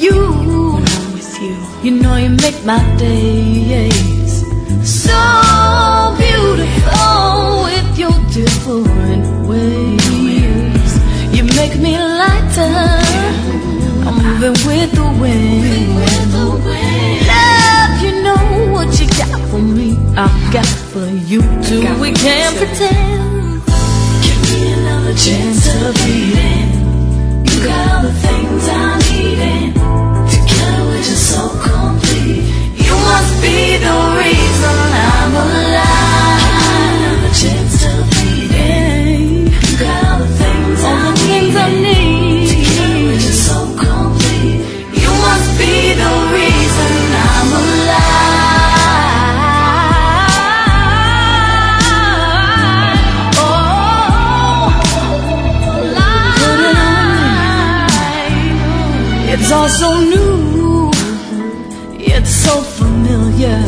you. You know you make my days so beautiful with your different ways. You make me lighter, I'm moving with the wind. Love, you know what you got for me, I've got for you too. We can't pretend. Give me another chance to breathe in. You got all the things I need in. Together we're just so complete. You must be the reason I'm alive. Give me another chance to breathe in. You got all the things I need. Together we're just so complete. You must be the reason I'm alive. It's all so new, it's so familiar.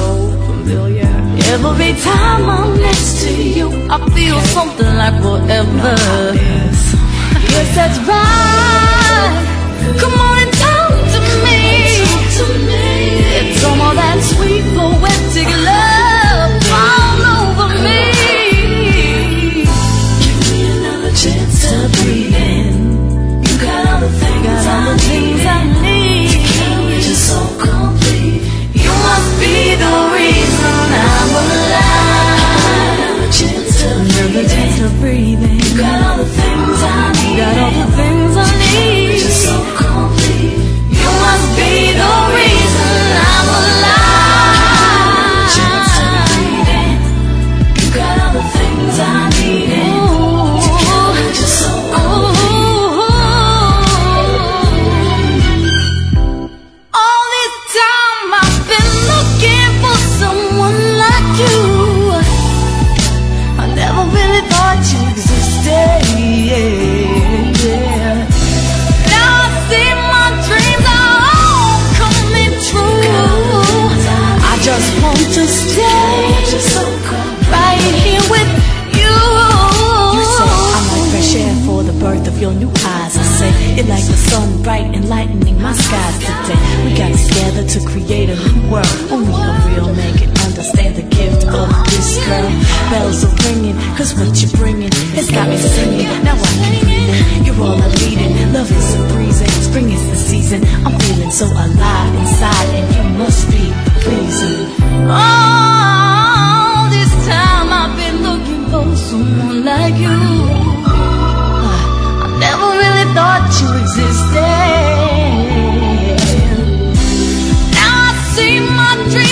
Every time I'm next to you, I feel something like forever. Yes, that's right. Come on and talk to me. It's all that sweet, poetic love all over me. Give me another chance to breathe in. You got all the things I need. Together we're just so complete. You must be the reason I'm alive. Another chance to breathe in. You got all the things I need. Got all the things I need. We're just so complete. You must be the reason I'm alive. Chance to breathe in. You got all the things I need. Together we're just so complete. All this time I've been looking for someone like you. I never really thought you existed. Now I see my dreams are all coming true. I just want to stay right here with you. You say I'm like fresh air for the birth of your new eyes. I say it like the sun, bright enlightening my skies today. We got together to create a new world. Only a real man can understand the gift of this girl. Bells are ringing, cause what you're bringing has got me singing. Now I can breathe in, you're all I'm needing. Love is a breezing, spring is the season. I'm feeling so alive inside, and you must be the reason. All this time I've been looking for someone like you. I never really thought you existed. Now I see my dreams